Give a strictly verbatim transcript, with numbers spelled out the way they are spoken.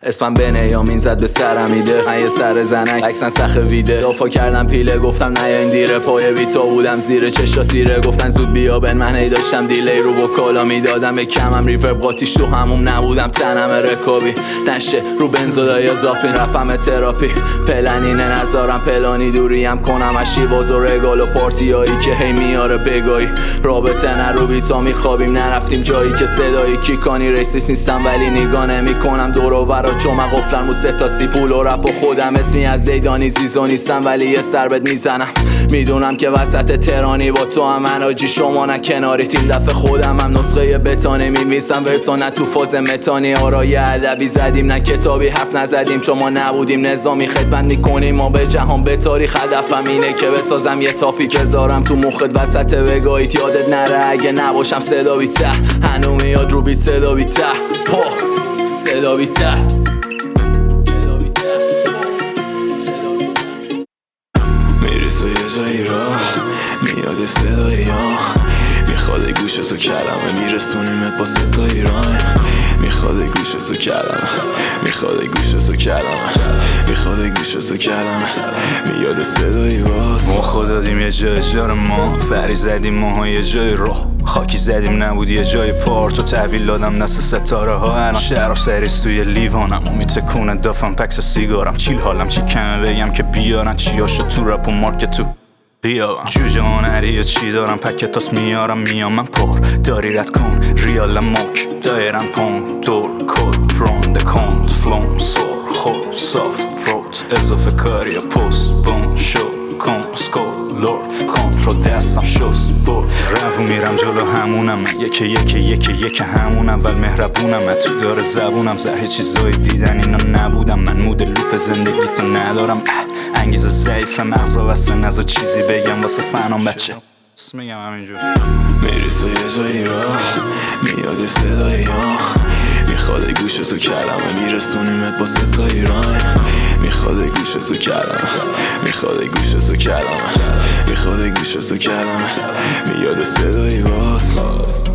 اسمم بنیامین زد به سرم ایده، من یه سر زنک عکسن سخ ویده. دافا کردم پیله گفتم نه این دیره، پای ویتا بودم زیر چشا تیره. گفتن زود بیا بن من هی داشتم دیلی رو وکالا میدادم به کمم ریور قاتیش تو هموم نبودم تنم رکابی نشه رو بنزودای زاپین رپم تراپی پلنینه نذارم پلانی دوریم کنم از شیواز و رگال و پارتیایی که هی میاره بگایی رابطه نه رو بیتا میخوابیم نرفتیم جایی که صدایی کیکانی ریسیس نیستم ولی نگاه نمیکنم دور و برا چون من قفلم رو ستاسی پول و رپ و خودم اسمی از زیدانی زیزو نیستم ولی یه سر بهت میزنم میدونم که وسط ترانی با تو هم من آجی شما نه کناری تیم دفع خودم هم نسخه بتانه میمیسم ورسا نه تو فاز متانی آرای ادبی زدیم نه کتابی حرف نزدیم چون ما نبودیم نظامی خدمت میکنیم ما به جهان به تاریخ هدفم اینه که بسازم یه تاپیک بذارم تو مخت وسط وگایت یادت نره اگه نباشم صدا بی ته هنو میاد رو بیت صدا بی ته صدا بی ته میرسه یه جایی را میاد صدایی ها میخواد گوش تو کلمه میرسونیمت با ستایی رایم میخواد گوش تو کلمه میخواد گوش تو کلمه میخواد گوش تو کلمه میاد صدایی باز ما خدادیم یه جای جار ما فری زدیم ماها یه جای راه خاکی زدیم نبود یه جای پارت و تحویل دادم نست ستاره ها الان شهر و سریس توی لیوانم و میتکونه دافم پکس سیگارم چیل حالم چی کمه بگم که بیارن چی هاشو تو رپ و مارکت تو بیارم جوجه هنری یا چی دارم پکتاس میارم میام من پر داری رد کن ریالم ماک دایرن پون دور کد پرون دکانت فلون سور خود صاف فروت اضافه کاری پست بون شو کن سکول لورد کنترل دستم شست بود رو میرم جلو همونم من یکی یکی یکی یکی همونم ول مهربونم من تو داره زبونم زهر چیزای دیدن اینا نبودم من مود لوپ زندگی تو ندارم انگیزه ضعیف مغزا واسه نزا چیزی بگم واسه فنام بچه میگم همینجور میرسه یه جایی را میاد صدایی ها میخواد گوش تو کلمه میرسونیمت با ستایی رایم میخواد گوش تو کلمه میخواد گوش تو کلمه میخواد گوش تو کلمه میاد صدایی باز